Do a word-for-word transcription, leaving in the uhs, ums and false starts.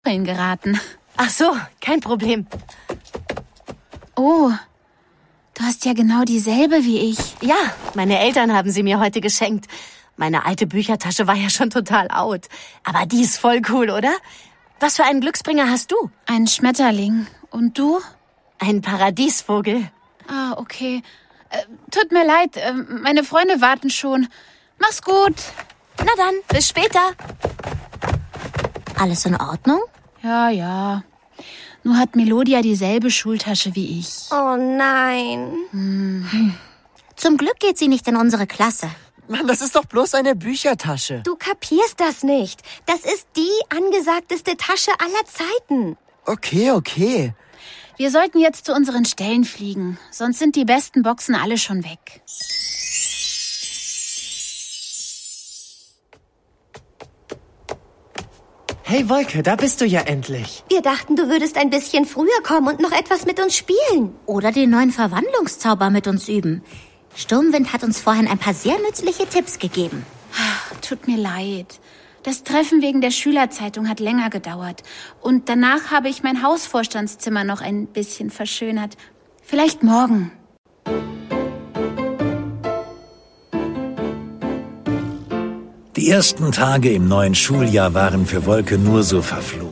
Stacheln geraten. Ach so, kein Problem. Oh, du hast ja genau dieselbe wie ich. Ja, meine Eltern haben sie mir heute geschenkt. Meine alte Büchertasche war ja schon total out. Aber die ist voll cool, oder? Was für einen Glücksbringer hast du? Ein Schmetterling. Und du? Ein Paradiesvogel. Ah, okay. Äh, tut mir leid, äh, meine Freunde warten schon. Mach's gut. Na dann, bis später. Alles in Ordnung? Ja, ja. Nur hat Melodia dieselbe Schultasche wie ich. Oh nein. Hm. Zum Glück geht sie nicht in unsere Klasse. Mann, das ist doch bloß eine Büchertasche. Du kapierst das nicht. Das ist die angesagteste Tasche aller Zeiten. Okay, okay. Wir sollten jetzt zu unseren Stellen fliegen. Sonst sind die besten Boxen alle schon weg. Hey Wolke, da bist du ja endlich. Wir dachten, du würdest ein bisschen früher kommen und noch etwas mit uns spielen. Oder den neuen Verwandlungszauber mit uns üben. Sturmwind hat uns vorhin ein paar sehr nützliche Tipps gegeben. Tut mir leid. Das Treffen wegen der Schülerzeitung hat länger gedauert. Und danach habe ich mein Hausvorstandszimmer noch ein bisschen verschönert. Vielleicht morgen. Die ersten Tage im neuen Schuljahr waren für Wolke nur so verflogen.